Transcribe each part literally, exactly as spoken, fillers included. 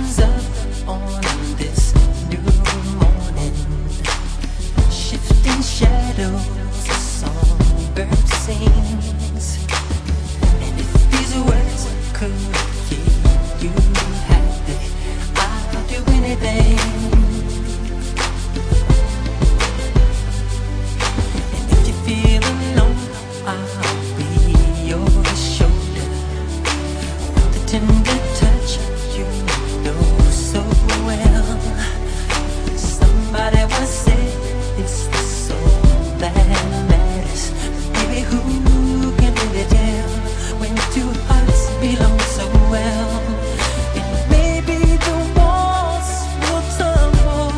comes up on this new morning, shifting shadows, a songbird sings. And if these words could keep you happy, I'll do anything. And if you feel alone, I'll be your shoulder, with the tender touch you know so well. Somebody once said it's the soul that matters, but baby, who can really tell when two hearts belong so well? And maybe the walls will tumble,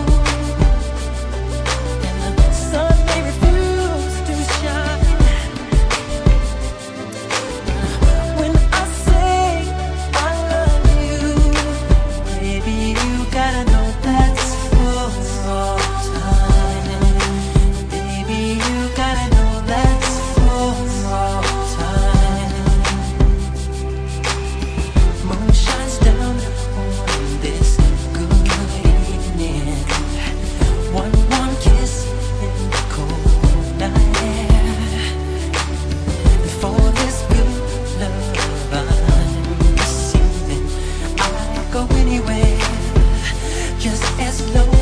and the sun may refuse to shine. When I say I love you, baby, you gotta know that's for all time. Baby, you gotta know that's for all time. Moon shines down on this good evening. One warm kiss in the cold night air. And for this good love I'm receiving, I'll go anywhere, just as long